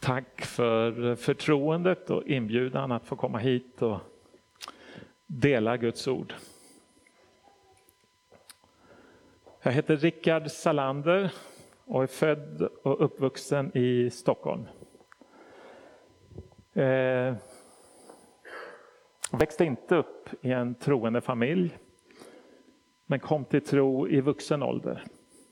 Tack för förtroendet och inbjudan att få komma hit och dela Guds ord. Jag heter Rickard Salander och är född och uppvuxen i Stockholm. Växte inte upp i en troende familj, men kom till tro i vuxen ålder.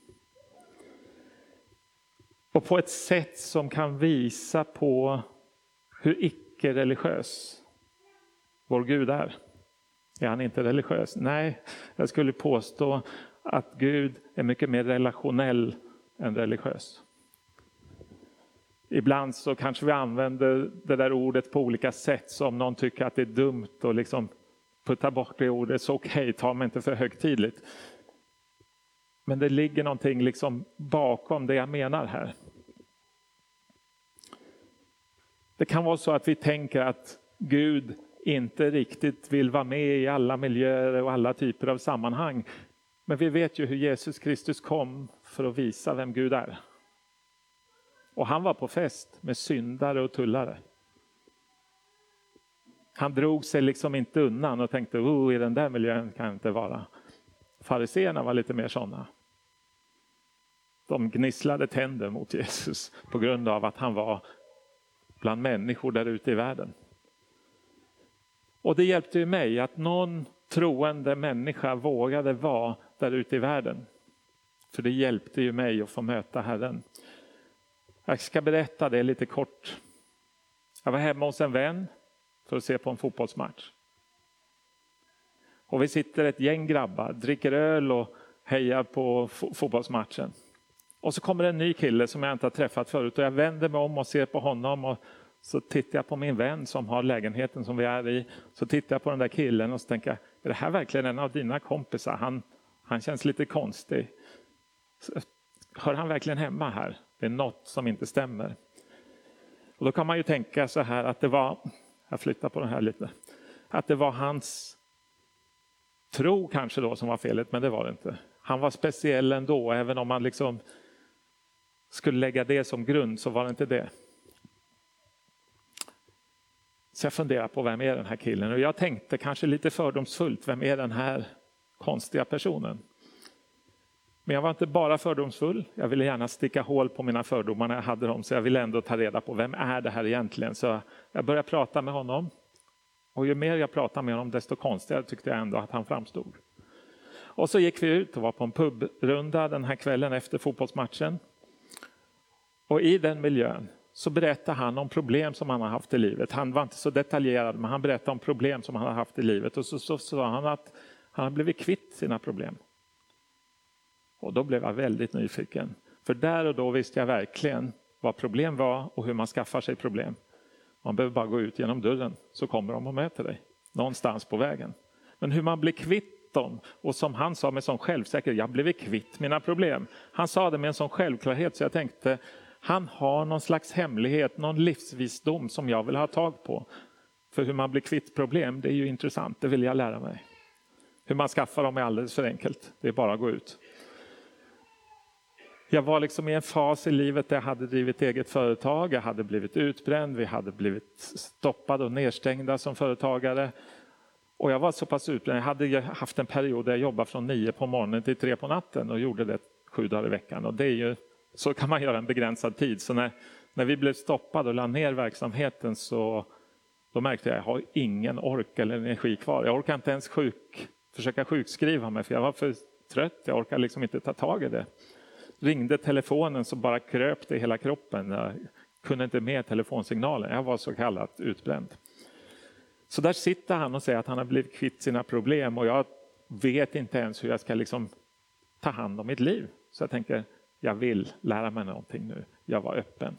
Och på ett sätt som kan visa på hur icke-religiös vår Gud är. Är han inte religiös? Nej, jag skulle påstå att Gud är mycket mer relationell än religiös. Ibland så kanske vi använder det där ordet på olika sätt, som någon tycker att det är dumt och liksom putta bort det ordet, så okej, ta mig inte för högtidligt. Men det ligger någonting liksom bakom det jag menar här. Det kan vara så att vi tänker att Gud inte riktigt vill vara med i alla miljöer och alla typer av sammanhang. Men vi vet ju hur Jesus Kristus kom för att visa vem Gud är. Och han var på fest med syndare och tullare. Han drog sig liksom inte undan och tänkte, i den där miljön kan jag inte vara. Fariseerna var lite mer sådana. De gnisslade tänder mot Jesus på grund av att han var bland människor där ute i världen. Och det hjälpte ju mig att någon troende människa vågade vara där ute i världen. För det hjälpte ju mig att få möta Herren. Jag ska berätta det lite kort. Jag var hemma hos en vän för att se på en fotbollsmatch. Och vi sitter ett gäng grabbar, dricker öl och hejar på fotbollsmatchen. Och så kommer en ny kille som jag inte har träffat förut. Och jag vänder mig om och ser på honom. Och så tittar jag på min vän som har lägenheten som vi är i. Så tittar jag på den där killen och så tänker jag, är det här verkligen en av dina kompisar? Han känns lite konstig. Hör han verkligen hemma här? Det är något som inte stämmer. Och då kan man ju tänka så här att det var, jag flyttar på den här lite. Att det var hans tro kanske då som var felet, men det var det inte. Han var speciell ändå, även om man liksom skulle lägga det som grund så var det inte det. Så jag funderar på vem är den här killen, och jag tänkte kanske lite fördomsfullt, vem är den här konstiga personen? Men jag var inte bara fördomsfull, jag ville gärna sticka hål på mina fördomar när jag hade dem, så jag ville ändå ta reda på vem är det här egentligen. Så jag började prata med honom, och ju mer jag pratade med honom desto konstigare tyckte jag ändå att han framstod. Och så gick vi ut och var på en pubrunda den här kvällen efter fotbollsmatchen. Och i den miljön så berättade han om problem som han har haft i livet. Han var inte så detaljerad, men han berättade om problem som han har haft i livet. Och så sa han att han har blivit kvitt sina problem. Och då blev jag väldigt nyfiken. För där och då visste jag verkligen vad problem var och hur man skaffar sig problem. Man behöver bara gå ut genom dörren så kommer de och möter dig. Någonstans på vägen. Men hur man blir kvitt dem, och som han sa med sån självsäkerhet, jag blev kvitt mina problem. Han sa det med en sån självklarhet så jag tänkte, han har någon slags hemlighet, någon livsvisdom som jag vill ha tag på. För hur man blir kvitt problem, det är ju intressant, det vill jag lära mig. Hur man skaffar dem är alldeles för enkelt, det är bara att gå ut. Jag var liksom i en fas i livet där jag hade drivit eget företag, jag hade blivit utbränd, vi hade blivit stoppade och nedstängda som företagare. Och jag var så pass utbränd, jag hade haft en period där jag jobbade från 9 på morgonen till 3 på natten och gjorde det 7 dagar i veckan. Och det är ju, så kan man göra en begränsad tid. Så när vi blev stoppade och la ner verksamheten så då märkte jag har ingen ork eller energi kvar. Jag orkar inte ens försöka sjukskriva mig för jag var för trött, jag orkar liksom inte ta tag i det. Ringde telefonen så bara kröp det i hela kroppen. Jag kunde inte med telefonsignalen. Jag var så kallat utbränd. Så där sitter han och säger att han har blivit kvitt sina problem. Och jag vet inte ens hur jag ska liksom ta hand om mitt liv. Så jag tänker, jag vill lära mig någonting nu. Jag var öppen.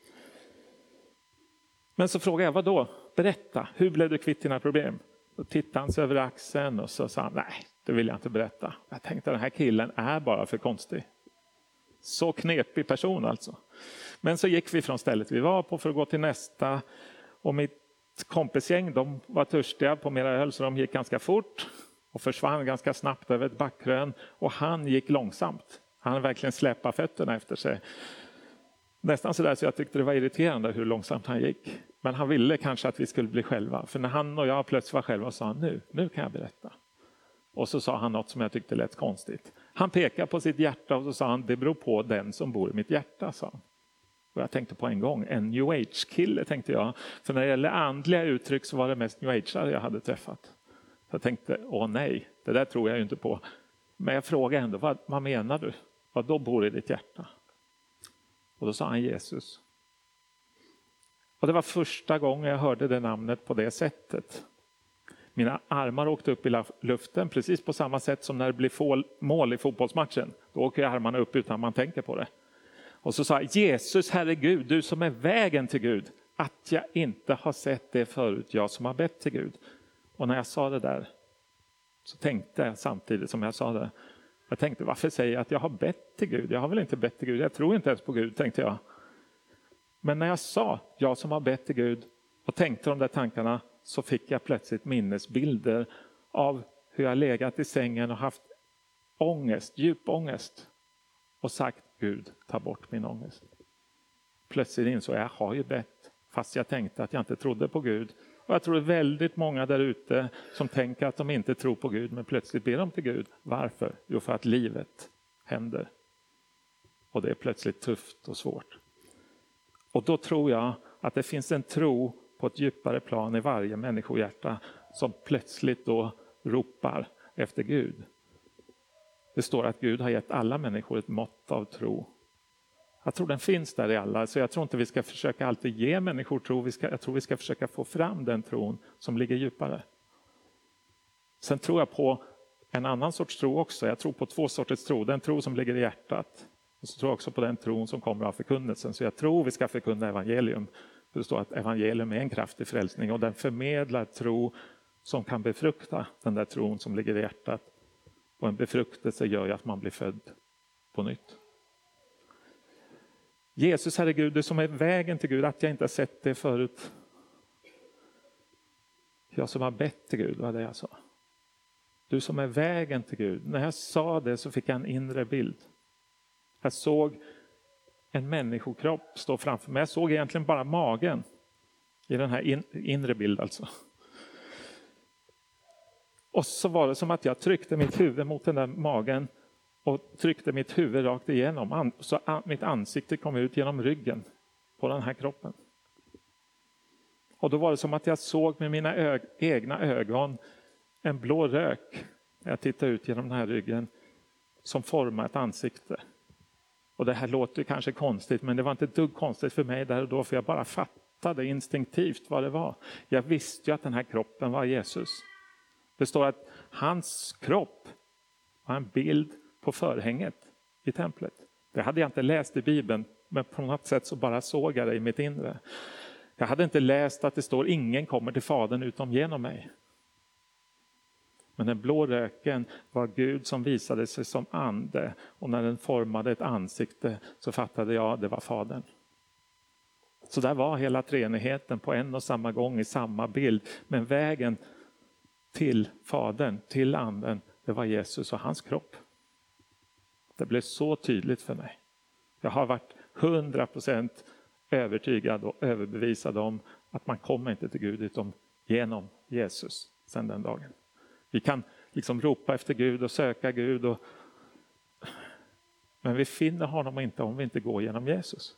Men så frågade jag, vad då? Berätta, hur blev du kvitt dina problem? Då tittade han sig över axeln och så sa han, nej, det vill jag inte berätta. Jag tänkte, den här killen är bara för konstig. Så knepig person alltså. Men så gick vi från stället vi var på för att gå till nästa. Och mitt kompisgäng, de var törstiga på mera öl så de gick ganska fort. Och försvann ganska snabbt över ett backkrön. Och han gick långsamt. Han verkligen släpade fötterna efter sig. Nästan sådär så jag tyckte det var irriterande hur långsamt han gick. Men han ville kanske att vi skulle bli själva. För när han och jag plötsligt var själva sa han, nu kan jag berätta. Och så sa han något som jag tyckte lät konstigt. Han pekade på sitt hjärta och så sa han, det beror på den som bor i mitt hjärta, sa han. Och jag tänkte på en gång, en New Age-kille tänkte jag. För när det gäller andliga uttryck så var det mest New Age-are jag hade träffat. Så jag tänkte, nej, det där tror jag ju inte på. Men jag frågade ändå, vad menar du? Vad då bor i ditt hjärta? Och då sa han Jesus. Och det var första gången jag hörde det namnet på det sättet. Mina armar åkte upp i luften precis på samma sätt som när det blir mål i fotbollsmatchen. Då åker armarna upp utan man tänker på det. Och så sa Jesus, Herregud, du som är vägen till Gud. Att jag inte har sett det förut, jag som har bett till Gud. Och när jag sa det där så tänkte jag samtidigt som jag sa det. Jag tänkte, varför säger jag att jag har bett till Gud? Jag har väl inte bett till Gud, jag tror inte ens på Gud, tänkte jag. Men när jag sa, jag som har bett till Gud och tänkte de där tankarna, så fick jag plötsligt minnesbilder av hur jag legat i sängen och haft ångest, djup ångest. Och sagt, Gud, ta bort min ångest. Plötsligt insåg jag har ju bett, fast jag tänkte att jag inte trodde på Gud. Och jag tror det är väldigt många där ute som tänker att de inte tror på Gud, men plötsligt ber de till Gud. Varför? Jo, för att livet händer. Och det är plötsligt tufft och svårt. Och då tror jag att det finns en tro på ett djupare plan i varje människohjärta som plötsligt då ropar efter Gud. Det står att Gud har gett alla människor ett mått av tro. Jag tror den finns där i alla, så jag tror inte vi ska försöka alltid ge människor tro. Jag tror vi ska försöka få fram den tron som ligger djupare. Sen tror jag på en annan sorts tro också. Jag tror på två sorters tro. Den tro som ligger i hjärtat. Och så tror jag också på den tron som kommer av förkunnelsen. Så jag tror vi ska förkunna evangelium. Det står att evangelium är en kraftig frälsning. Och den förmedlar tro som kan befrukta den där tron som ligger i hjärtat. Och en befruktelse gör ju att man blir född på nytt. Jesus, Herregud, du som är vägen till Gud, att jag inte har sett det förut. Jag som har bett till Gud, var det jag sa. Du som är vägen till Gud. När jag sa det så fick jag en inre bild. Jag såg en människokropp stå framför mig. Jag såg egentligen bara magen i den här inre bilden alltså. Och så var det som att jag tryckte mitt huvud mot den där magen och tryckte mitt huvud rakt igenom. Så mitt ansikte kom ut genom ryggen på den här kroppen. Och då var det som att jag såg med mina egna ögon en blå rök. Jag tittade ut genom den här ryggen som formar ett ansikte. Och det här låter kanske konstigt, men det var inte ett dugg konstigt för mig där och då, för jag bara fattade instinktivt vad det var. Jag visste ju att den här kroppen var Jesus. Det står att hans kropp var en bild på förhänget i templet. Det hade jag inte läst i Bibeln, men på något sätt så bara såg jag det i mitt inre. Jag hade inte läst att det står ingen kommer till Fadern utom genom mig. Men den blå röken var Gud som visade sig som ande. Och när den formade ett ansikte så fattade jag att det var Fadern. Så där var hela treenigheten på en och samma gång i samma bild. Men vägen till Fadern, till anden, det var Jesus och hans kropp. Det blev så tydligt för mig. Jag har varit 100% övertygad och överbevisad om att man kommer inte till Gud utom genom Jesus sedan den dagen. Vi kan liksom ropa efter Gud och söka Gud. Men vi finner honom inte om vi inte går genom Jesus.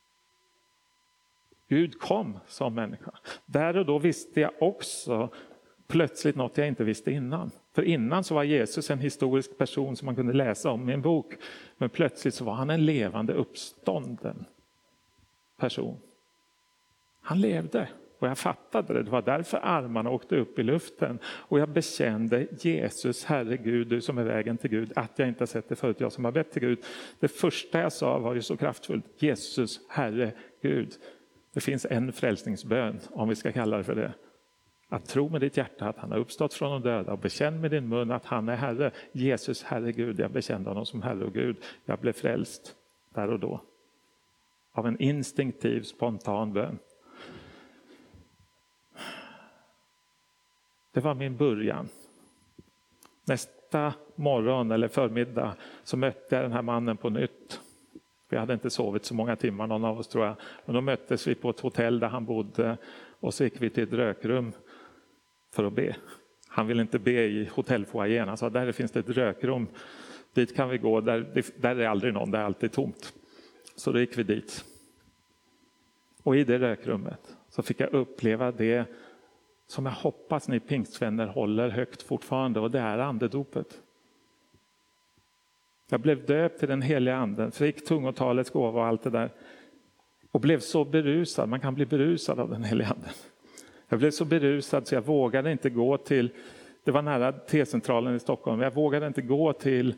Gud kom som människa. Där och då visste jag också plötsligt något jag inte visste innan. För innan så var Jesus en historisk person som man kunde läsa om i en bok. Men plötsligt så var han en levande uppstånden person. Han levde. Och jag fattade det. Det var därför armarna åkte upp i luften. Och jag bekände Jesus, Herre Gud, du som är vägen till Gud. Att jag inte har sett det förut, jag som har bett till Gud. Det första jag sa var ju så kraftfullt. Jesus, Herre Gud. Det finns en frälsningsbön, om vi ska kalla det för det. Att tro med ditt hjärta att han har uppstått från de döda. Och bekänn med din mun att han är Herre. Jesus, Herre Gud. Jag bekände honom som Herre och Gud. Jag blev frälst där och då. Av en instinktiv, spontan bön. Det var min början. Nästa morgon eller förmiddag så mötte jag den här mannen på nytt. Vi hade inte sovit så många timmar, någon av oss tror jag. Men då möttes vi på ett hotell där han bodde och så gick vi till ett rökrum för att be. Han ville inte be i hotellfoajén. Han sa, där finns det ett rökrum. Dit kan vi gå, där är aldrig någon, där är alltid tomt. Så då gick vi dit. Och i det rökrummet så fick jag uppleva det som jag hoppas ni pingstvänner håller högt fortfarande, och det är andedopet. Jag blev döpt till den heliga anden, fick tungotalets gåva och allt det där. Och blev så berusad, man kan bli berusad av den heliga anden. Jag blev så berusad så jag vågade inte gå till, det var nära T-centralen i Stockholm, jag vågade inte gå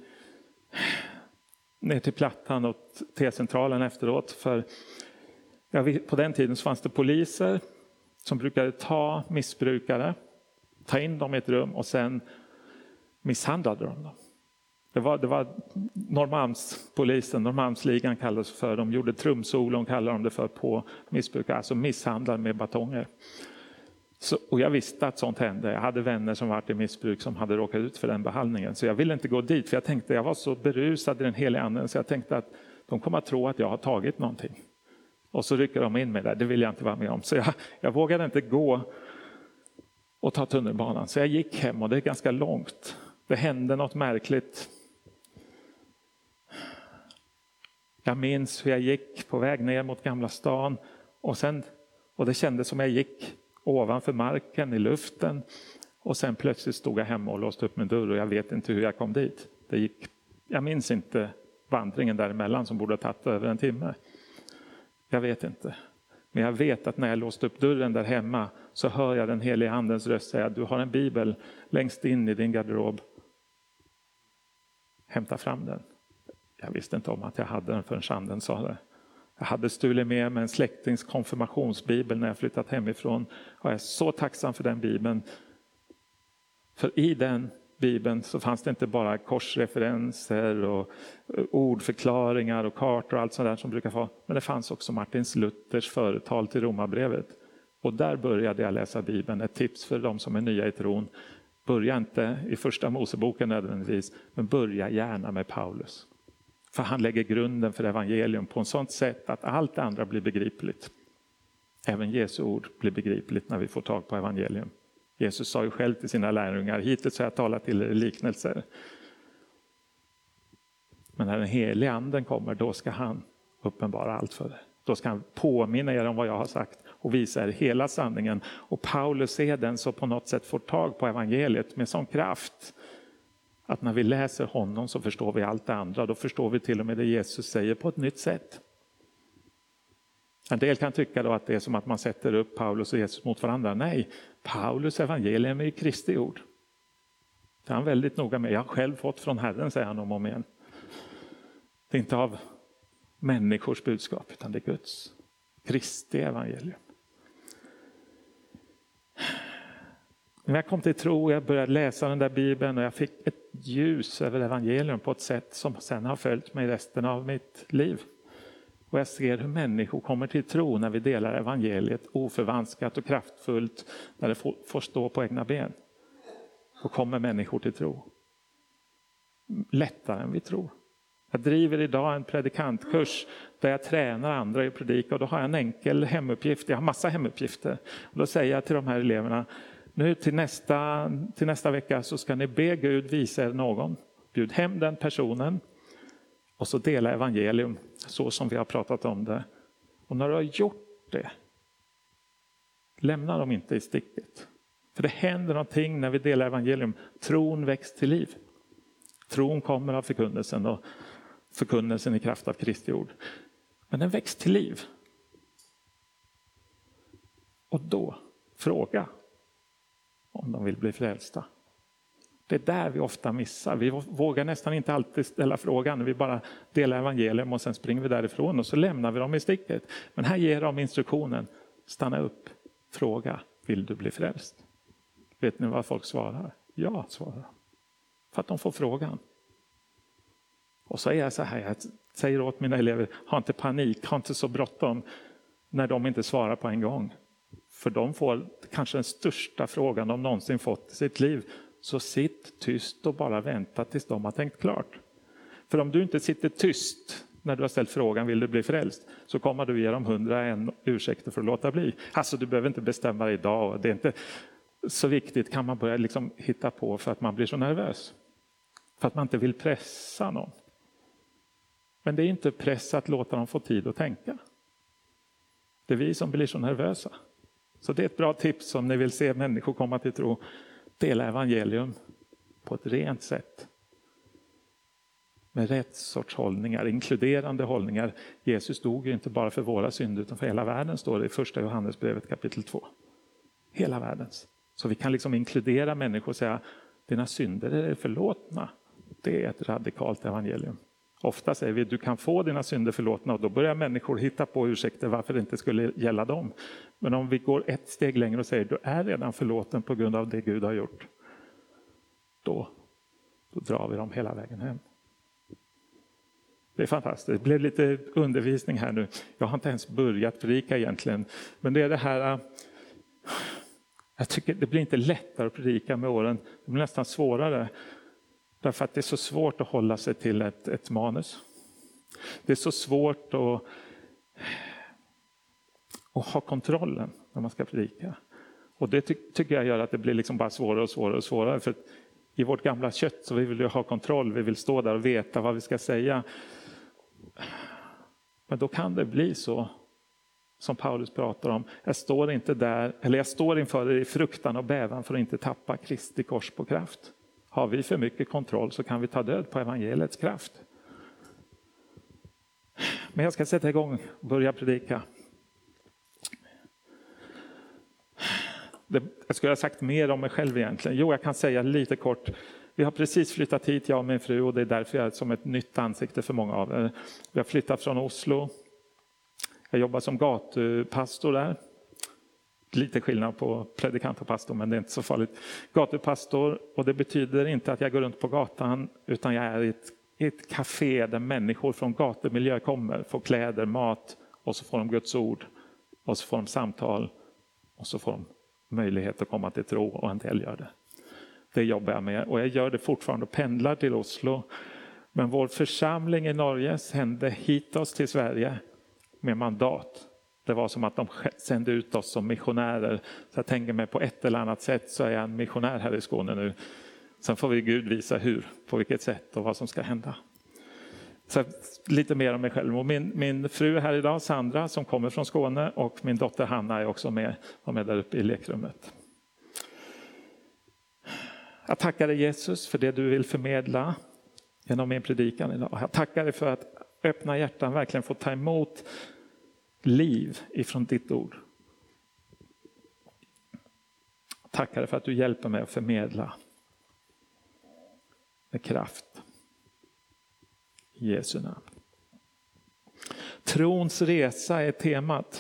ner till Plattan och T-centralen efteråt. För på den tiden så fanns det poliser som brukade ta missbrukare, ta in dem i ett rum och sen misshandlade de dem. Det var Norrmalmspolisen, Norrmalmsligan kallades för, de gjorde trumsolon kallade de det för på missbrukare, alltså misshandlade med batonger. Och jag visste att sånt hände. Jag hade vänner som varit i missbruk som hade råkat ut för den behandlingen. Så jag ville inte gå dit, för jag var så berusad i den heliga anden så jag tänkte att de kommer att tro att jag har tagit någonting. Och så rycker de in mig där, det vill jag inte vara med om. Så jag vågade inte gå och ta tunnelbanan. Så jag gick hem, och det är ganska långt. Det hände något märkligt. Jag minns hur jag gick på väg ner mot Gamla stan. Och det kändes som jag gick ovanför marken i luften. Och sen plötsligt stod jag hemma och låste upp min dörr, och jag vet inte hur jag kom dit. Jag minns inte vandringen däremellan som borde ha tagit över en timme. Jag vet inte. Men jag vet att när jag låste upp dörren där hemma så hör jag den heliga andens röst säga, du har en bibel längst in i din garderob. Hämta fram den. Jag visste inte om att jag hade den förrän anden sa det. Jag hade stulit med mig en släktings konfirmationsbibel när jag flyttat hemifrån. Och jag är så tacksam för den bibeln. För i den bibeln så fanns det inte bara korsreferenser och ordförklaringar och kartor och allt sånt där som brukar få. Men det fanns också Martin Luthers företal till Romarbrevet. Och där började jag läsa Bibeln. Ett tips för de som är nya i tron. Börja inte i första Moseboken nödvändigtvis, men börja gärna med Paulus. För han lägger grunden för evangelium på ett sånt sätt att allt det andra blir begripligt. Även Jesu ord blir begripligt när vi får tag på evangelium. Jesus sa ju själv till sina lärjungar, hittills har jag talat till er i liknelser. Men när den heliga anden kommer, då ska han uppenbara allt för er. Då ska han påminna er om vad jag har sagt och visa er hela sanningen. Och Paulus är den som på något sätt får tag på evangeliet med sån kraft att när vi läser honom så förstår vi allt det andra. Då förstår vi till och med det Jesus säger på ett nytt sätt. En del kan tycka då att det är som att man sätter upp Paulus och Jesus mot varandra. Nej, Paulus evangelium är ju Kristi ord. Det är han väldigt noga med. Jag har själv fått från Herren, säger han om och igen. Det är inte av människors budskap, utan det är Guds. Kristi evangelium. När jag kom till tro, jag började läsa den där Bibeln och jag fick ett ljus över evangelium på ett sätt som sen har följt mig resten av mitt liv. Och jag ser hur människor kommer till tro när vi delar evangeliet oförvanskat och kraftfullt, när det får stå på egna ben. Då kommer människor till tro. Lättare än vi tror. Jag driver idag en predikantkurs där jag tränar andra i predika, och då har jag en enkel hemuppgift. Jag har massa hemuppgifter. Och då säger jag till de här eleverna, nu till nästa vecka så ska ni be Gud visa er någon. Bjud hem den personen och så dela evangelium så som vi har pratat om det. Och när du har gjort det, lämna dem inte i sticket. För det händer någonting när vi delar evangelium. Tron väcks till liv. Tron kommer av förkunnelsen och förkunnelsen i kraft av Kristi ord. Men den väcks till liv. Och då fråga om de vill bli frälsta. Det är där vi ofta missar. Vi vågar nästan inte alltid ställa frågan. Vi bara delar evangelium och sen springer vi därifrån och så lämnar vi dem i sticket. Men här ger de instruktionen. Stanna upp. Fråga. Vill du bli frälst? Vet ni vad folk svarar? Ja, svarar. För att de får frågan. Och så är jag så här. Jag säger åt mina elever. Ha inte panik. Ha inte så bråttom. När de inte svarar på en gång. För de får kanske den största frågan de någonsin fått i sitt liv. Så sitt tyst och bara vänta tills de har tänkt klart. För om du inte sitter tyst när du har ställt frågan vill du bli frälst, så kommer du ge dem 101 ursäkter för att låta bli. Alltså du behöver inte bestämma dig idag, det är inte så viktigt, kan man börja liksom hitta på för att man blir så nervös. För att man inte vill pressa någon. Men det är inte press att låta dem få tid att tänka. Det är vi som blir så nervösa. Så det är ett bra tips om ni vill se människor komma till tro. Dela evangelium på ett rent sätt. Med rätt sorts hållningar, inkluderande hållningar. Jesus dog ju inte bara för våra synder utan för hela världen, står det i första Johannesbrevet kapitel 2. Hela världens. Så vi kan liksom inkludera människor och säga dina synder är förlåtna. Det är ett radikalt evangelium. Ofta säger vi du kan få dina synder förlåtna och då börjar människor hitta på ursäkter varför det inte skulle gälla dem. Men om vi går ett steg längre och säger du är redan förlåten på grund av det Gud har gjort. Då drar vi dem hela vägen hem. Det är fantastiskt. Det blev lite undervisning här nu. Jag har inte ens börjat predika egentligen. Men det är det här. Jag tycker det blir inte lättare att predika med åren. Det blir nästan svårare. Därför att det är så svårt att hålla sig till ett manus. Det är så svårt att ha kontrollen när man ska predika. Och det tycker jag gör att det blir liksom bara svårare och svårare och svårare. För i vårt gamla kött så vill vi ha kontroll. Vi vill stå där och veta vad vi ska säga. Men då kan det bli så som Paulus pratar om. Jag står inför er i fruktan och bävan för att inte tappa Kristi kors på kraft. Har vi för mycket kontroll så kan vi ta död på evangeliets kraft. Men jag ska sätta igång och börja predika. Jag skulle ha sagt mer om mig själv egentligen. Jo, jag kan säga lite kort. Vi har precis flyttat hit, jag och min fru, och det är därför jag är som ett nytt ansikte för många av er. Vi har flyttat från Oslo. Jag jobbar som gatupastor där. Lite skillnad på predikant och pastor, men det är inte så farligt. Gatupastor, och det betyder inte att jag går runt på gatan, utan jag är i ett café där människor från gatumiljö kommer. Får kläder, mat, och så får de Guds ord. Och så får de samtal, och så får de möjlighet att komma till tro, och en del gör det. Det jobbar jag med, och jag gör det fortfarande och pendlar till Oslo. Men vår församling i Norge sände hit oss till Sverige med mandat. Det var som att de sände ut oss som missionärer. Så jag tänker mig på ett eller annat sätt så är jag en missionär här i Skåne nu. Sen får vi Gud visa hur, på vilket sätt och vad som ska hända. Så lite mer om mig själv. Och min fru här idag, Sandra, som kommer från Skåne, och min dotter Hanna är också med. De är där uppe i lekrummet. Jag tackar dig Jesus för det du vill förmedla genom min predikan idag. Jag tackar dig för att öppna hjärtan verkligen få ta emot liv ifrån ditt ord. Jag tackar dig för att du hjälper mig att förmedla med kraft. I Jesu namn. Trons resa är temat.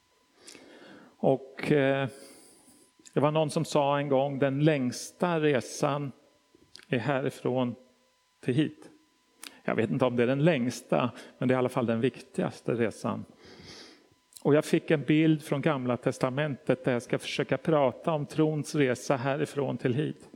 Och det var någon som sa en gång, den längsta resan är härifrån till hit. Jag vet inte om det är den längsta, men det är i alla fall den viktigaste resan. Och jag fick en bild från Gamla testamentet där jag ska försöka prata om trons resa härifrån till hit.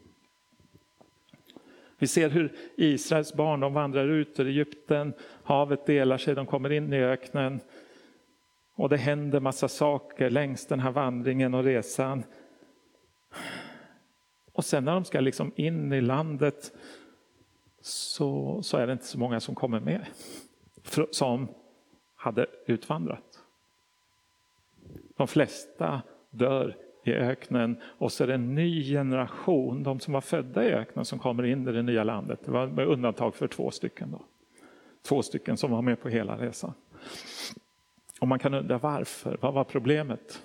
Vi ser hur Israels barn, de vandrar ut ur Egypten, havet delar sig, de kommer in i öknen. Och det händer massa saker längs den här vandringen och resan. Och sen när de ska liksom in i landet så är det inte så många som kommer med. Som hade utvandrat. De flesta dör i öknen och så är det en ny generation, de som var födda i öknen, som kommer in i det nya landet. Det var med undantag för 2 stycken då. 2 stycken som var med på hela resan. Och man kan undra varför, vad var problemet?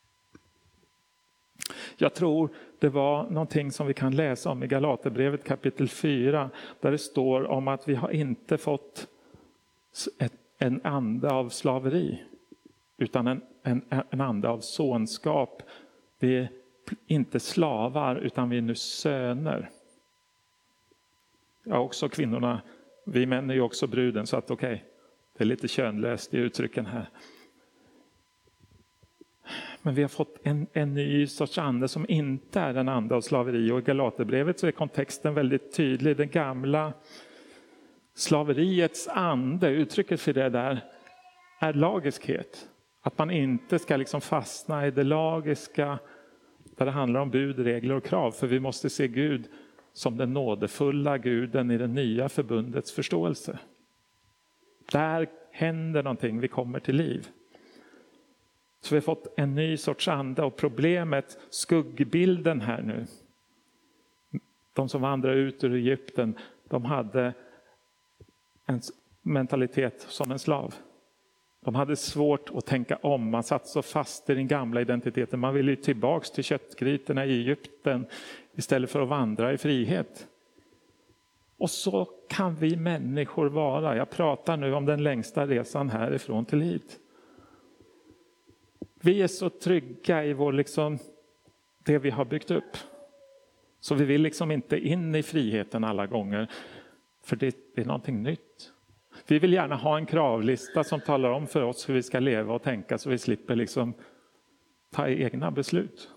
Jag tror det var någonting som vi kan läsa om i Galaterbrevet kapitel 4, där det står om att vi har inte fått en ande av slaveri, utan en ande av sonskap. Vi är inte slavar, utan vi är nu söner. Ja, också kvinnorna, vi män är ju också bruden, så att okej, det är lite könlöst i uttrycken här. Men vi har fått en ny sorts ande som inte är en ande av slaveri. Och i Galaterbrevet så är kontexten väldigt tydlig. Den gamla Slaveriets ande, uttrycket för det där, är lagiskhet. Att man inte ska liksom fastna i det lagiska där det handlar om bud, regler och krav. För vi måste se Gud som den nådefulla guden i det nya förbundets förståelse. Där händer någonting, vi kommer till liv. Så vi har fått en ny sorts ande, och problemet, skuggbilden här nu. De som vandrar ut ur Egypten, de hade en mentalitet som en slav. De hade svårt att tänka om. Man satt så fast i den gamla identiteten. Man ville ju tillbaks till köttgrytorna i Egypten istället för att vandra i frihet. Och så kan vi människor vara. Jag pratar nu om den längsta resan härifrån till hit. Vi är så trygga i vår det vi har byggt upp. Så vi vill inte in i friheten alla gånger. För det är någonting nytt. Vi vill gärna ha en kravlista som talar om för oss hur vi ska leva och tänka, så vi slipper ta egna beslut.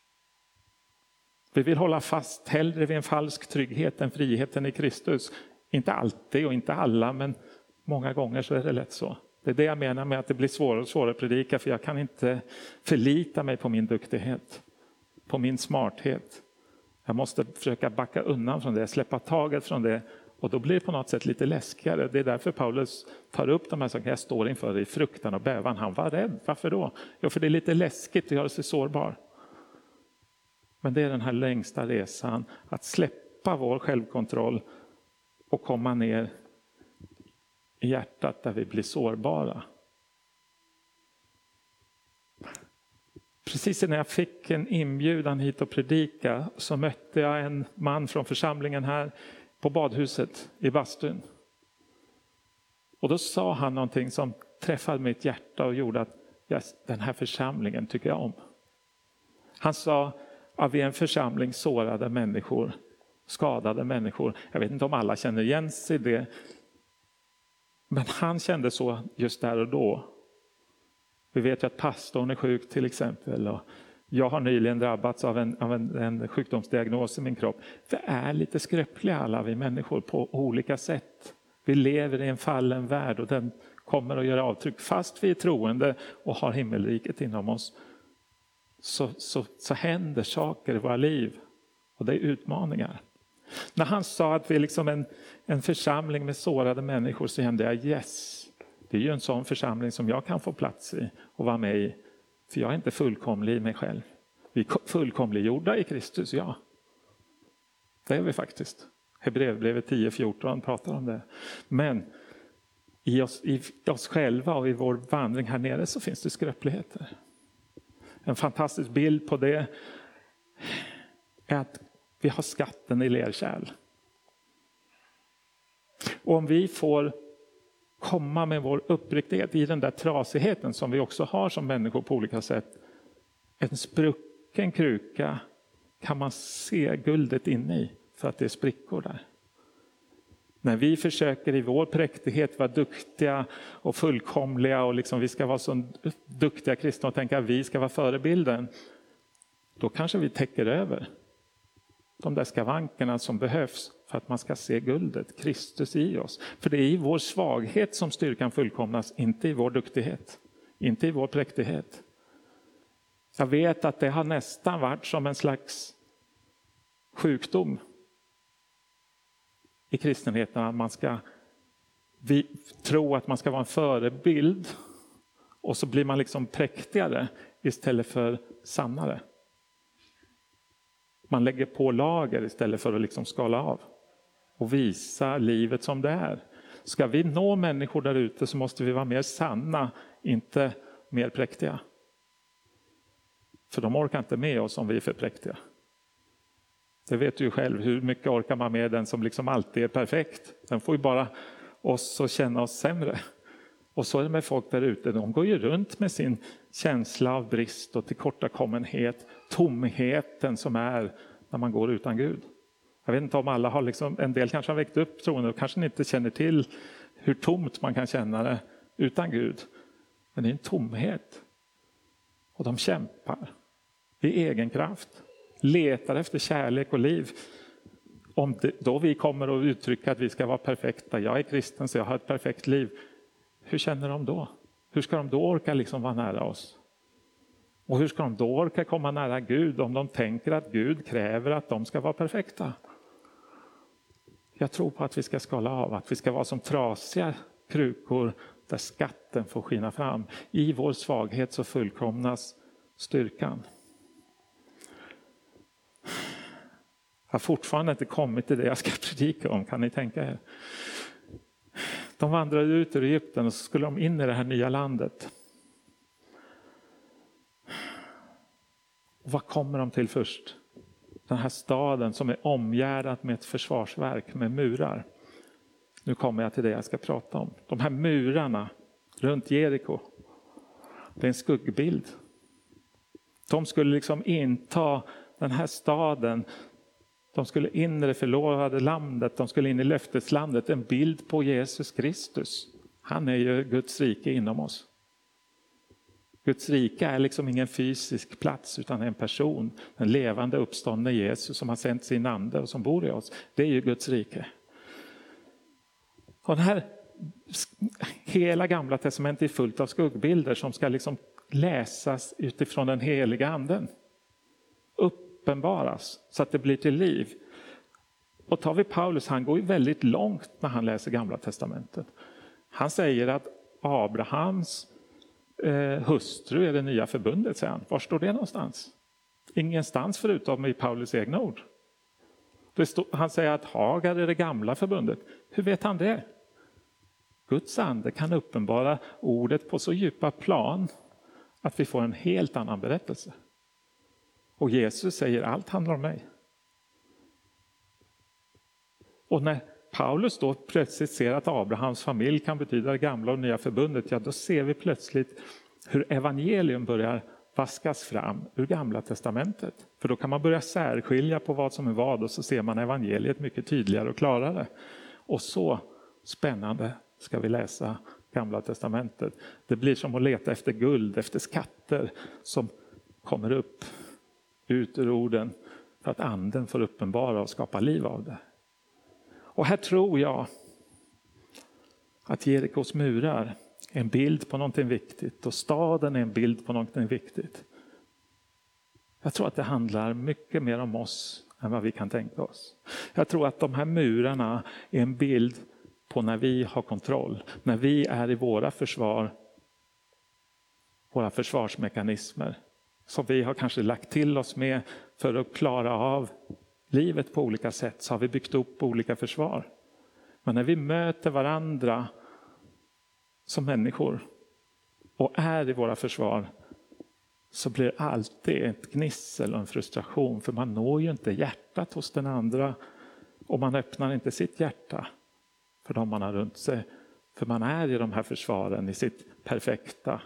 Vi vill hålla fast hellre vid en falsk trygghet än friheten i Kristus. Inte alltid och inte alla, men många gånger så är det lätt så. Det är det jag menar med att det blir svårare och svårare att predika, för jag kan inte förlita mig på min duktighet, på min smarthet. Jag måste försöka backa undan från det, släppa taget från det. Och då blir det på något sätt lite läskigare. Det är därför Paulus tar upp de här sakerna. Jag står inför det i fruktan och bävan. Han var rädd. Varför då? Jo, för det är lite läskigt att göra sig sårbar. Men det är den här längsta resan. Att släppa vår självkontroll och komma ner i hjärtat där vi blir sårbara. Precis när jag fick en inbjudan hit att predika så mötte jag en man från församlingen här på badhuset i bastun. Och då sa han någonting som träffade mitt hjärta och gjorde att den här församlingen tycker jag om. Han sa att vi är en församling sårade människor, skadade människor. Jag vet inte om alla känner igen sig i det. Men han kände så just där och då. Vi vet ju att pastorn är sjuk till exempel. Och jag har nyligen drabbats av en sjukdomsdiagnos i min kropp. Vi är lite skröpliga alla vi människor på olika sätt. Vi lever i en fallen värld och den kommer att göra avtryck. Fast vi är troende och har himmelriket inom oss. Så händer saker i våra liv. Och det är utmaningar. När han sa att vi är en församling med sårade människor, så kände jag yes. Det är ju en sån församling som jag kan få plats i och vara med i. För jag är inte fullkomlig i mig själv. Vi är fullkomliggjorda i Kristus, ja. Det är vi faktiskt. Hebreerbrevet 10:14 pratar om det. Men i oss själva och i vår vandring här nere så finns det skröpligheter. En fantastisk bild på det är att vi har skatten i lerkärl. Och om vi får komma med vår uppriktighet i den där trasigheten som vi också har som människor på olika sätt. En sprucken kruka kan man se guldet inne i för att det är sprickor där. När vi försöker i vår präktighet vara duktiga och fullkomliga och vi ska vara så duktiga kristna och tänka att vi ska vara förebilden. Då kanske vi täcker över de där skavankerna som behövs för att man ska se guldet, Kristus i oss. För det är i vår svaghet som styrkan fullkomnas, inte i vår duktighet, inte i vår präktighet. Jag vet att det har nästan varit som en slags sjukdom i kristenheten, att vi tror att man ska vara en förebild och så blir man präktigare istället för sannare. Man lägger på lager istället för att skala av och visa livet som det är. Ska vi nå människor där ute så måste vi vara mer sanna, inte mer präktiga. För de orkar inte med oss om vi är för präktiga. Det vet du ju själv, hur mycket orkar man med den som alltid är perfekt. Den får ju bara oss att känna oss sämre. Och så är det med folk där ute, de går ju runt med sin känsla av brist och tillkortakommenhet, tomheten som är när man går utan Gud. Jag vet inte om alla har en del kanske har väckt upp troende och kanske inte känner till hur tomt man kan känna det utan Gud. Men det är en tomhet. Och de kämpar i egen kraft, letar efter kärlek och liv. då vi kommer att uttrycka att vi ska vara perfekta, jag är kristen så jag har ett perfekt liv, hur känner de då? Hur ska de då orka liksom vara nära oss? Och hur ska de då orka komma nära Gud om de tänker att Gud kräver att de ska vara perfekta? Jag tror på att vi ska skala av, att vi ska vara som trasiga krukor där skatten får skina fram. I vår svaghet så fullkomnas styrkan. Jag har fortfarande inte kommit till det jag ska predika om, kan ni tänka er? De vandrade ut ur Egypten och så skulle de in i det här nya landet. Och vad kommer de till först? Den här staden som är omgärdad med ett försvarsverk med murar. Nu kommer jag till det jag ska prata om. De här murarna runt Jeriko. Det är en skuggbild. De skulle liksom inta den här staden. De skulle in i det förlovade landet. De skulle in i löfteslandet. En bild på Jesus Kristus. Han är ju Guds rike inom oss. Guds rike är liksom ingen fysisk plats utan en person. En levande uppståndne Jesus som har sänt sin ande och som bor i oss. Det är ju Guds rike. Och den här hela gamla testamentet är fullt av skuggbilder som ska liksom läsas utifrån den heliga anden. Uppenbaras så att det blir till liv. Och tar vi Paulus, han går ju väldigt långt när han läser gamla testamentet. Han säger att Abrahams hustru är det nya förbundet, säger han. Var står det någonstans? Ingenstans förutom i Paulus egna ord. Han säger att Hagar är det gamla förbundet. Hur vet han det? Guds ande kan uppenbara ordet på så djupa plan att vi får en helt annan berättelse. Och Jesus säger allt handlar om mig. Och när Paulus då plötsligt ser att Abrahams familj kan betyda det gamla och nya förbundet, ja då ser vi plötsligt hur evangelium börjar vaskas fram ur gamla testamentet. För då kan man börja särskilja på vad som är vad och så ser man evangeliet mycket tydligare och klarare. Och så spännande ska vi läsa gamla testamentet. Det blir som att leta efter guld, efter skatter som kommer upp ut ur orden för att anden får uppenbara och skapa liv av det. Och här tror jag att Jerikos murar är en bild på någonting viktigt och staden är en bild på någonting viktigt. Jag tror att det handlar mycket mer om oss än vad vi kan tänka oss. Jag tror att de här murarna är en bild på när vi har kontroll. När vi är i våra försvar, våra försvarsmekanismer som vi har kanske lagt till oss med för att klara av livet på olika sätt, så har vi byggt upp olika försvar. Men när vi möter varandra som människor och är i våra försvar så blir det alltid ett gnissel och en frustration, för man når ju inte hjärtat hos den andra och man öppnar inte sitt hjärta för de man har runt sig, för man är i de här försvaren i sitt perfekta.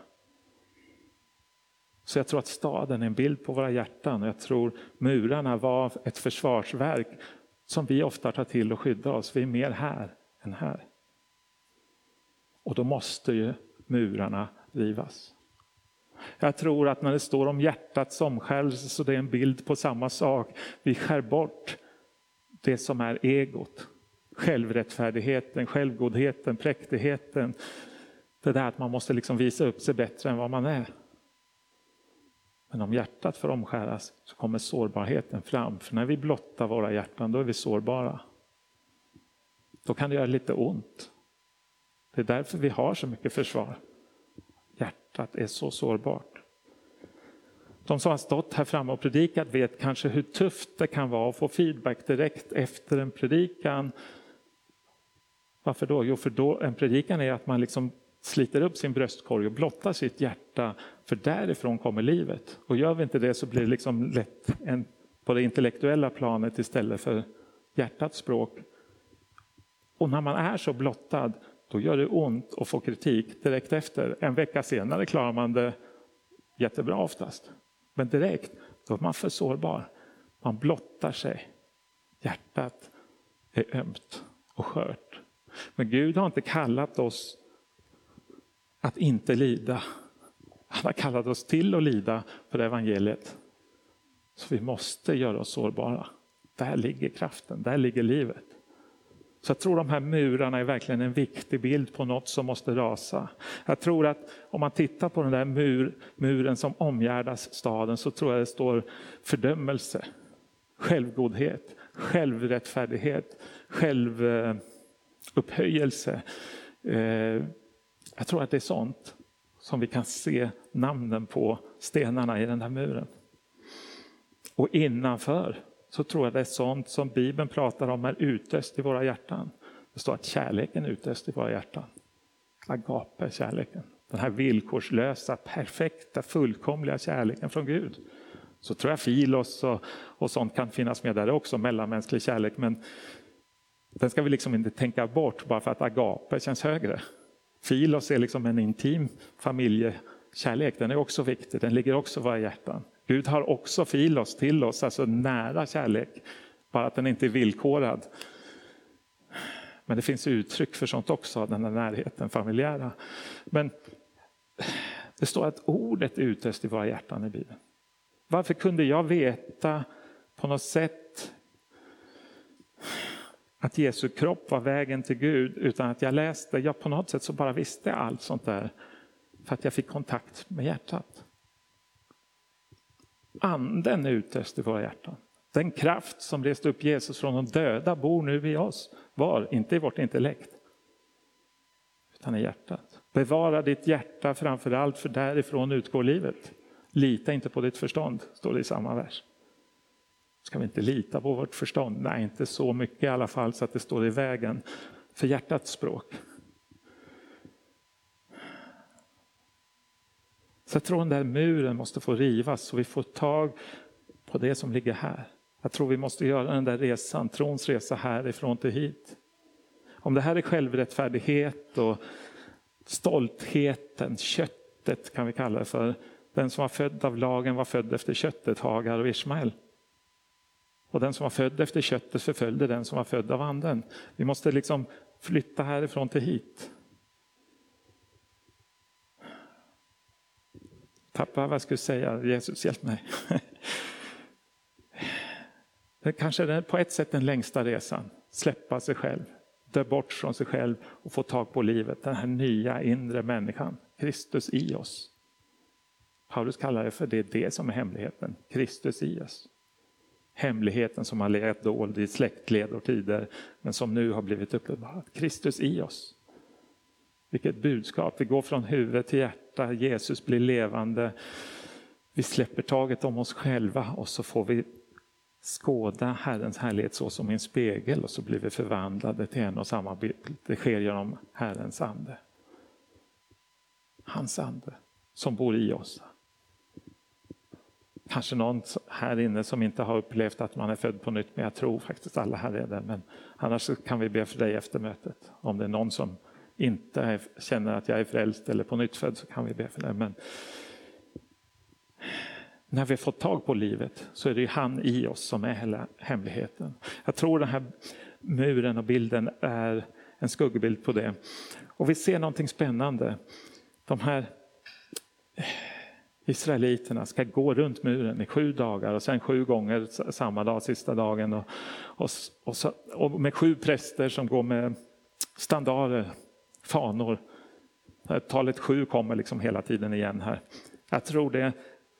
Så jag tror att staden är en bild på våra hjärtan och jag tror murarna var ett försvarsverk som vi ofta tar till och skyddar oss. Vi är mer här än här. Och då måste ju murarna rivas. Jag tror att när det står om hjärtats omskärelse så det är en bild på samma sak. Vi skär bort det som är egot. Självrättfärdigheten, självgodheten, präktigheten. Det där att man måste liksom visa upp sig bättre än vad man är. Men om hjärtat får omskäras så kommer sårbarheten fram. För när vi blottar våra hjärtan då är vi sårbara. Då kan det göra lite ont. Det är därför vi har så mycket försvar. Hjärtat är så sårbart. De som har stått här framme och predikat vet kanske hur tufft det kan vara att få feedback direkt efter en predikan. Varför då? Jo, för då en predikan är att man liksom sliter upp sin bröstkorg och blottar sitt hjärta, för därifrån kommer livet. Och gör vi inte det så blir det liksom lätt på det intellektuella planet istället för hjärtats språk. Och när man är så blottad, då gör det ont att få kritik direkt efter. En vecka senare klarar man det jättebra oftast. Men direkt, då är man för sårbar. Man blottar sig. Hjärtat är ömt och skört. Men Gud har inte kallat oss att inte lida. Han har kallat oss till att lida för evangeliet. Så vi måste göra oss sårbara. Där ligger kraften, där ligger livet. Så jag tror de här murarna är verkligen en viktig bild på något som måste rasa. Jag tror att om man tittar på den där muren som omgärdas staden, så tror jag det står fördömelse, självgodhet, självrättfärdighet, självupphöjelse. Jag tror att det är sånt som vi kan se namnen på stenarna i den här muren. Och innanför så tror jag det är sånt som Bibeln pratar om är utöst i våra hjärtan. Det står att kärleken är utöst i våra hjärtan. Agape, kärleken. Den här villkorslösa, perfekta, fullkomliga kärleken från Gud. Så tror jag filos och sånt kan finnas med där också, mellanmänsklig kärlek. Men den ska vi liksom inte tänka bort bara för att agape känns högre. Filos är liksom en intim familjekärlek, den är också viktig, den ligger också i våra hjärtan. Gud har också filos till oss, alltså nära kärlek, bara att den inte är villkorad. Men det finns uttryck för sånt också, den här närheten, familjära. Men det står att ordet är utöst i våra hjärtan i Bibeln. Varför kunde jag veta på något sätt att Jesu kropp var vägen till Gud utan att jag läste? Jag på något sätt så bara visste allt sånt där för att jag fick kontakt med hjärtat. Anden är utöst i våra hjärtan. Den kraft som reste upp Jesus från de döda bor nu i oss. Var, inte i vårt intellekt, utan i hjärtat. Bevara ditt hjärta framför allt, för därifrån utgår livet. Lita inte på ditt förstånd, står det i samma vers. Ska vi inte lita på vårt förstånd? Nej, inte så mycket i alla fall så att det står i vägen för hjärtats språk. Så jag tror den där muren måste få rivas så vi får tag på det som ligger här. Jag tror vi måste göra den där resan, trons resa härifrån till hit. Om det här är självrättfärdighet och stoltheten, köttet kan vi kalla det för. Den som var född av lagen var född efter köttet, Hagar och Ismael. Och den som var född efter köttet förföljde den som var född av anden. Vi måste liksom flytta härifrån till hit. Tappa vad jag skulle säga, Jesus hjälp mig. Det kanske är på ett sätt den längsta resan. Släppa sig själv, dö bort från sig själv och få tag på livet. Den här nya inre människan, Kristus i oss. Paulus kallar det för det som är hemligheten, Kristus i oss. Hemligheten som har legat dold i släktled och tider, men som nu har blivit uppenbarat. Kristus i oss. Vilket budskap. Vi går från huvud till hjärta. Jesus blir levande. Vi släpper taget om oss själva och så får vi skåda Herrens härlighet så som i en spegel. Och så blir vi förvandlade till en och samma bild. Det sker genom Herrens ande. Hans ande som bor i oss. Kanske någon här inne som inte har upplevt att man är född på nytt. Men jag tror faktiskt alla här är det. Men annars kan vi be för dig efter mötet. Om det är någon som inte känner att jag är frälst eller på nytt född så kan vi be för det. Men när vi får tag på livet så är det ju han i oss som är hela hemligheten. Jag tror den här muren och bilden är en skuggbild på det. Och vi ser någonting spännande. De här israeliterna ska gå runt muren i 7 dagar och sen 7 gånger samma dag, sista dagen. Och med 7 präster som går med standarder, fanor. Talet 7 kommer liksom hela tiden igen här. Jag tror det.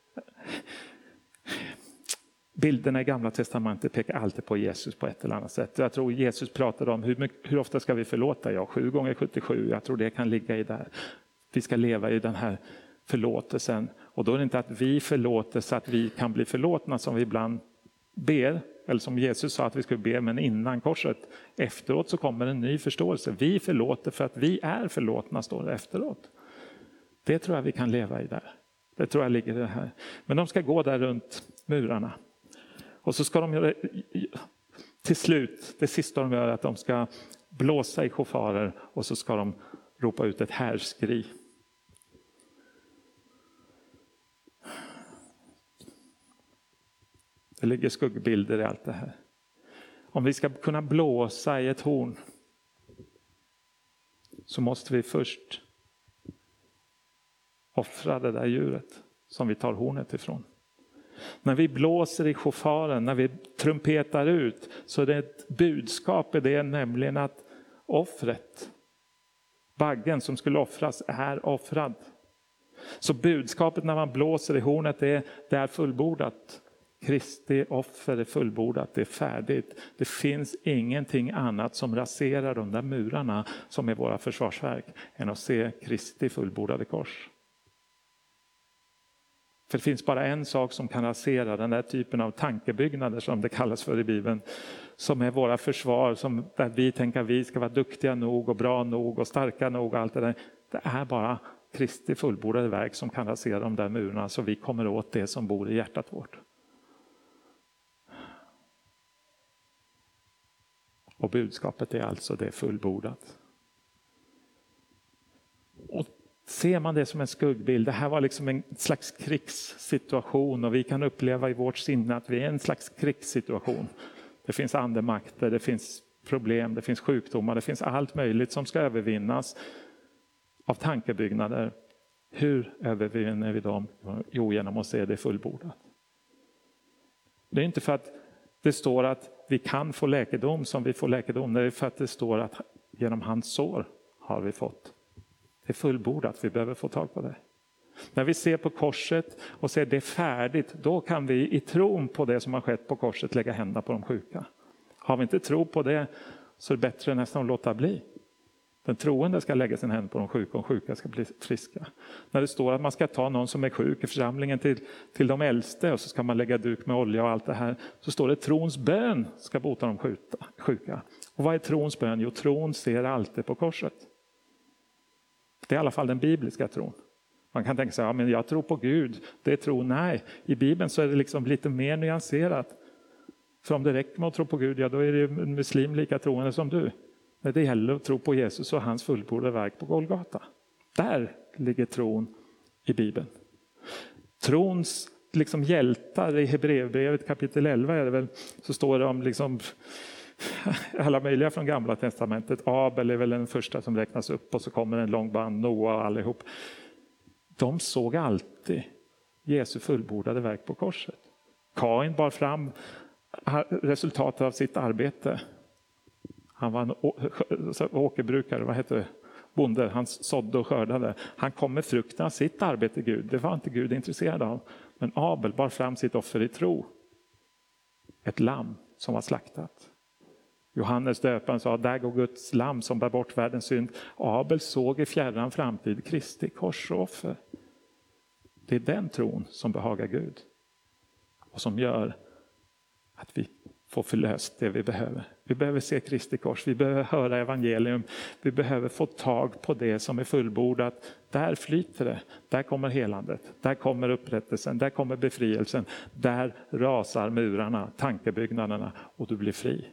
Bilderna i Gamla testamentet pekar alltid på Jesus på ett eller annat sätt. Jag tror Jesus pratade om hur ofta ska vi förlåta? Ja, 7 gånger 77. Jag tror det kan ligga i där. Vi ska leva i den här förlåtelsen. Och då är det inte att vi förlåter så att vi kan bli förlåtna som vi ibland ber. Eller som Jesus sa att vi skulle be, men innan korset. Efteråt så kommer en ny förståelse. Vi förlåter för att vi är förlåtna, står det efteråt. Det tror jag vi kan leva i där. Det tror jag ligger i det här. Men de ska gå där runt murarna. Och så ska de göra, till slut, det sista de gör är att de ska blåsa i shofarer. Och så ska de ropa ut ett härskri. Det ligger skuggbilder i allt det här. Om vi ska kunna blåsa i ett horn så måste vi först offra det där djuret som vi tar hornet ifrån. När vi blåser i shofaren, när vi trumpetar ut, så är det ett budskap i det, nämligen att offret, baggen som skulle offras, är offrad. Så budskapet när man blåser i hornet, det är fullbordat. Kristi offer är fullbordat, det är färdigt. Det finns ingenting annat som raserar de där murarna som är våra försvarsverk än att se Kristi fullbordade kors. För det finns bara en sak som kan rasera den där typen av tankebyggnader som det kallas för i Bibeln. Som är våra försvar, som där vi tänker att vi ska vara duktiga nog och bra nog och starka nog och allt det där. Det är bara Kristi fullbordade verk som kan rasera de där murarna så vi kommer åt det som bor i hjärtat vårt. Och budskapet är alltså det fullbordat. Och ser man det som en skuggbild, det här var liksom en slags krigssituation och vi kan uppleva i vårt sinne att vi är en slags krigssituation. Det finns andemakter, det finns problem, det finns sjukdomar, det finns allt möjligt som ska övervinnas av tankebyggnader. Hur övervinner vi dem? Jo, genom att se det fullbordat. Det är inte för att det står att vi kan få läkedom som vi får läkedom. Det är för att det står att genom hans sår har vi fått. Det är fullbordat, vi behöver få tag på det. När vi ser på korset och ser det färdigt, då kan vi i tron på det som har skett på korset lägga händerna på de sjuka. Har vi inte tro på det så är det bättre nästan att låta bli. Den troende ska lägga sin hand på de sjuka och sjuka ska bli friska. När det står att man ska ta någon som är sjuk i församlingen till de äldste och så ska man lägga duk med olja och allt det här. Så står det trons bön ska bota de sjuka. Och vad är trons bön? Jo, tron ser alltid på korset. Det är i alla fall den bibliska tron. Man kan tänka sig, ja men jag tror på Gud, det är tro. Nej, i Bibeln så är det liksom lite mer nyanserat. För om det räcker med att tro på Gud, ja då är det en muslim lika troende som du. Men det gäller att tro på Jesus och hans fullbordade verk på Golgata. Där ligger tron i Bibeln. Trons liksom hjältar i Hebreerbrevet kapitel 11 är det väl, så står det om liksom alla möjliga från Gamla testamentet. Abel är väl den första som räknas upp och så kommer en lång band, Noa och allihop. De såg alltid Jesu fullbordade verk på korset. Kain bar fram resultatet av sitt arbete. Han var en åkerbrukare, vad heter det? Bonde, han sådde och skördade. Han kom med frukten av sitt arbete Gud. Det var inte Gud intresserad av. Men Abel bar fram sitt offer i tro. Ett lamm som var slaktat. Johannes döparen sa, där går Guds lamm som bär bort världens synd. Abel såg i fjärran framtid Kristi korsoffer. Det är den tron som behagar Gud. Och som gör att vi får förlöst det vi behöver. Vi behöver se Kristi kors, vi behöver höra evangelium. Vi behöver få tag på det som är fullbordat. Där flyter det, där kommer helandet, där kommer upprättelsen, där kommer befrielsen. Där rasar murarna, tankebyggnaderna och du blir fri.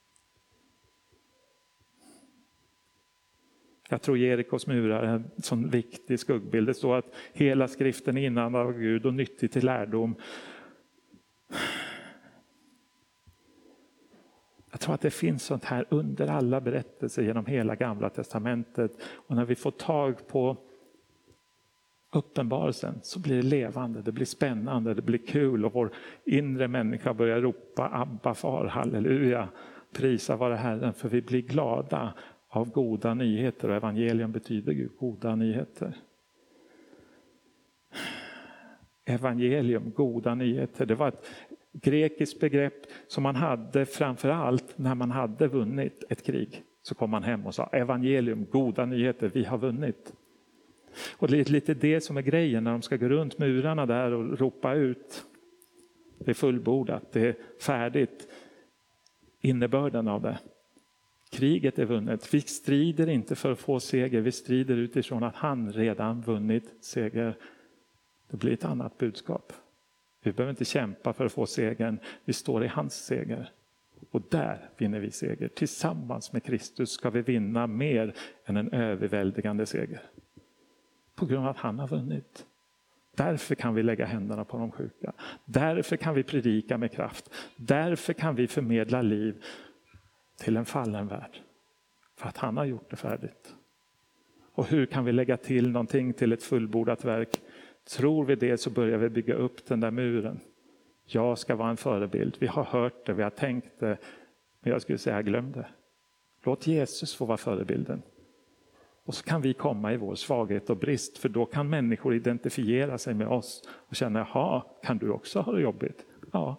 Jag tror Jerikos murar är en sån viktig skuggbild. Det står att hela skriften är inandad av Gud och nyttig till lärdom. Jag tror att det finns sånt här under alla berättelser genom hela Gamla testamentet. Och när vi får tag på uppenbarelsen så blir det levande, det blir spännande, det blir kul. Och vår inre människa börjar ropa Abba far, halleluja, prisa vare Herren. För vi blir glada av goda nyheter och evangelium betyder goda nyheter. Evangelium, goda nyheter, det var ett grekiskt begrepp som man hade framförallt när man hade vunnit ett krig. Så kom man hem och sa evangelium, goda nyheter, vi har vunnit. Och det är lite det som är grejen när de ska gå runt murarna där och ropa ut. Det är fullbordat, det är färdigt. Innebörden av det. Kriget är vunnet. Vi strider inte för att få seger, vi strider utifrån att han redan vunnit seger. Det blir ett annat budskap. Vi behöver inte kämpa för att få segern. Vi står i hans seger. Och där vinner vi seger. Tillsammans med Kristus ska vi vinna mer än en överväldigande seger. På grund av att han har vunnit. Därför kan vi lägga händerna på de sjuka. Därför kan vi predika med kraft. Därför kan vi förmedla liv till en fallen värld. För att han har gjort det färdigt. Och hur kan vi lägga till någonting till ett fullbordat verk? Tror vi det så börjar vi bygga upp den där muren. Jag ska vara en förebild. Vi har hört det, vi har tänkt det. Men jag skulle säga, glöm det. Låt Jesus få vara förebilden. Och så kan vi komma i vår svaghet och brist. För då kan människor identifiera sig med oss. Och känna, jaha, kan du också ha det jobbigt? Ja.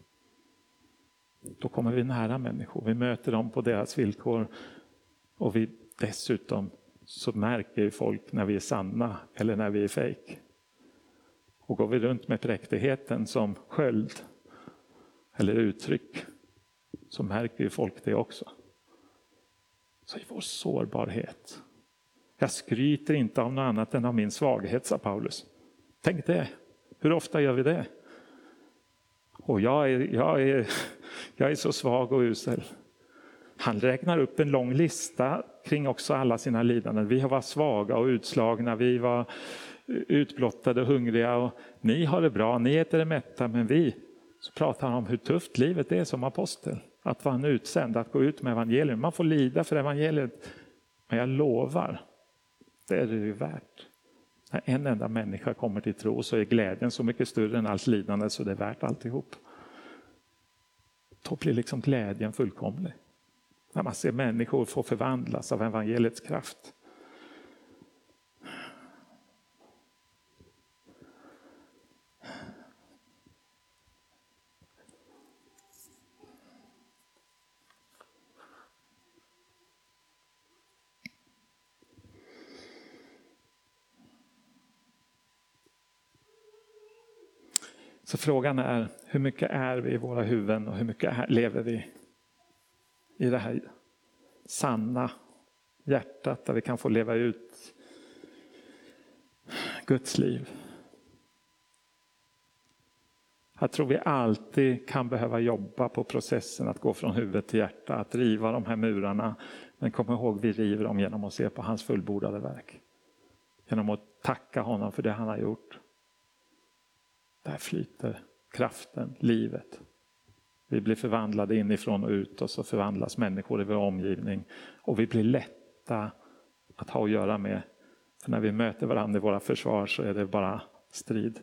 Då kommer vi nära människor. Vi möter dem på deras villkor. Och vi dessutom så märker ju folk när vi är sanna eller när vi är fake. Och går vi runt med präktigheten som sköld eller uttryck, så märker ju folk det också. Så i vår sårbarhet. Jag skryter inte av något annat än av min svaghet, sa Paulus. Tänk det. Hur ofta gör vi det? Och jag är så svag och usel. Han räknar upp en lång lista kring också alla sina lidanden. Vi var svaga och utslagna. Vi var utblottade och hungriga. Och ni har det bra, ni äter det mätta. Men vi, så pratar han om hur tufft livet är som apostel. Att vara en utsänd, att gå ut med evangelium. Man får lida för evangeliet. Men jag lovar, det är det ju värt. När en enda människa kommer till tro så är glädjen så mycket större än allt lidande så det är värt alltihop. Då blir liksom glädjen fullkomlig. När man ser människor få förvandlas av evangeliets kraft. Så frågan är, hur mycket är vi i våra huvuden och hur mycket lever vi i det här sanna hjärtat där vi kan få leva ut Guds liv. Jag tror vi alltid kan behöva jobba på processen att gå från huvud till hjärta, att riva de här murarna. Men kom ihåg, vi river dem genom att se på hans fullbordade verk. Genom att tacka honom för det han har gjort. Där flyter kraften, livet. Vi blir förvandlade inifrån och ut och så förvandlas människor i vår omgivning. Och vi blir lätta att ha att göra med. För när vi möter varandra i våra försvar så är det bara strid.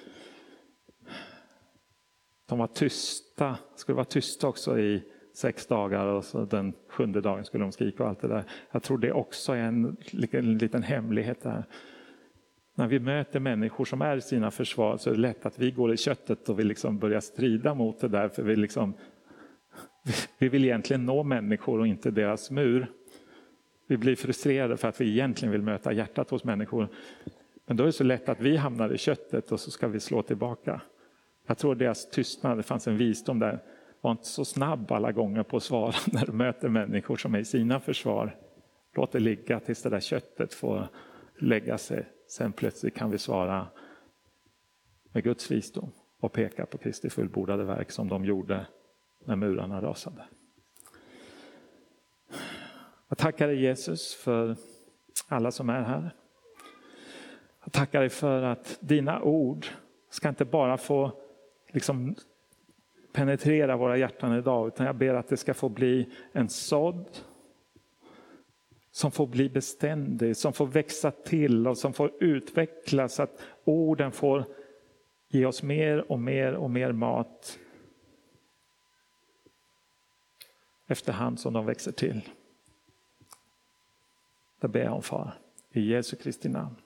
De var tysta, skulle vara tysta också i 6 dagar och så den 7:e dagen skulle de skrika och allt det där. Jag tror det också är en liten hemlighet där. När vi möter människor som är i sina försvar så är det lätt att vi går i köttet och vi liksom börjar strida mot det där. För vi vill egentligen nå människor och inte deras mur. Vi blir frustrerade för att vi egentligen vill möta hjärtat hos människor. Men då är det så lätt att vi hamnar i köttet och så ska vi slå tillbaka. Jag tror deras tystnad, det fanns en visdom där. Var inte så snabb alla gånger på att svara när du möter människor som är i sina försvar. Låt det ligga tills det där köttet får lägga sig. Sen plötsligt kan vi svara med Guds visdom och peka på Kristi fullbordade verk som de gjorde när murarna rasade. Jag tackar dig Jesus för alla som är här. Jag tackar dig för att dina ord ska inte bara få liksom penetrera våra hjärtan idag, utan jag ber att det ska få bli en sådd som får bli beständig, som får växa till och som får utvecklas så att orden får ge oss mer och mer och mer mat efterhand som de växer till. Det ber jag om, Far, i Jesu Kristi namn.